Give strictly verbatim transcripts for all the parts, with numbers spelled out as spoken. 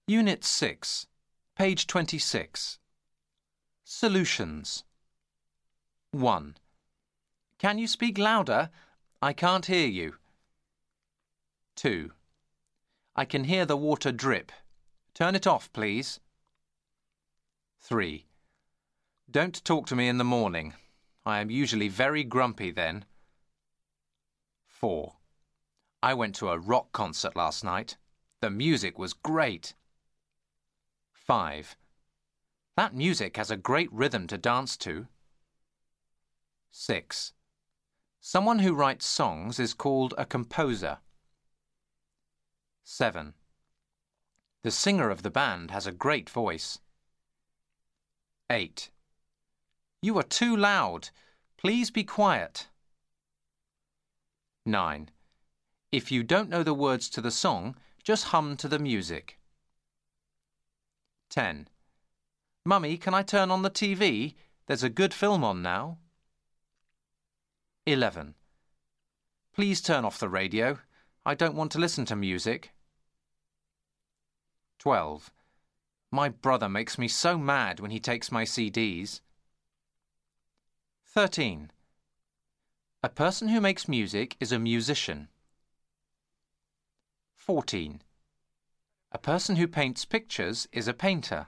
Unit six, page twenty-six. Solutions. one. Can you speak louder? I can't hear you. two. I can hear the water drip. Turn it off, please. three. Don't talk to me in the morning. I am usually very grumpy then. four. I went to a rock concert last night. The music was great. five. That music has a great rhythm to dance to. six. Someone who writes songs is called a composer. seven. The singer of the band has a great voice. eight. You are too loud. Please be quiet. nine. If you don't know the words to the song, just hum to the music. ten. Mummy, can I turn on the T V? There's a good film on now. eleven. Please turn off the radio. I don't want to listen to music. twelve. My brother makes me so mad when he takes my C Ds. thirteen. A person who makes music is a musician. fourteen. A person who paints pictures is a painter.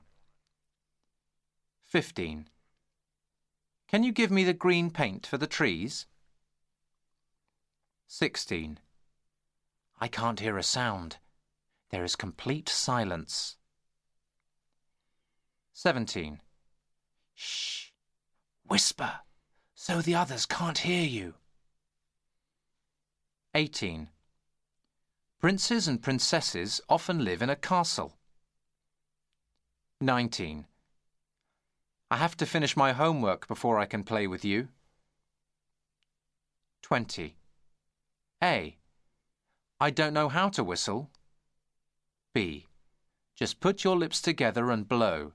fifteen. Can you give me the green paint for the trees? sixteen. I can't hear a sound. There is complete silence. seventeen. Shh! Whisper, so the others can't hear you. eighteen. Princes and princesses often live in a castle. nineteen. I have to finish my homework before I can play with you. twenty. A. I don't know how to whistle. B. Just put your lips together and blow.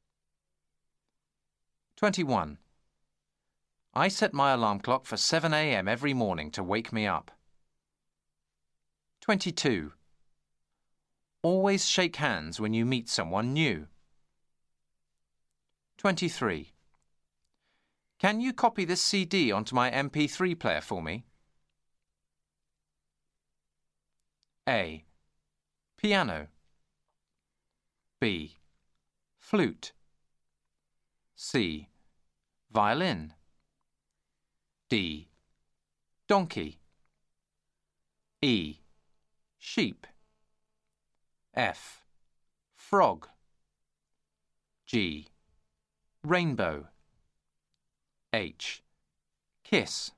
twenty-one. I set my alarm clock for seven a m every morning to wake me up. twenty-two. Always shake hands when you meet someone new. twenty-three. Can you copy this C D onto my M P three player for me? A. Piano. B. Flute. C. Violin. D. Donkey. E. Sheep. F. Frog. G. Rainbow. H. Kiss.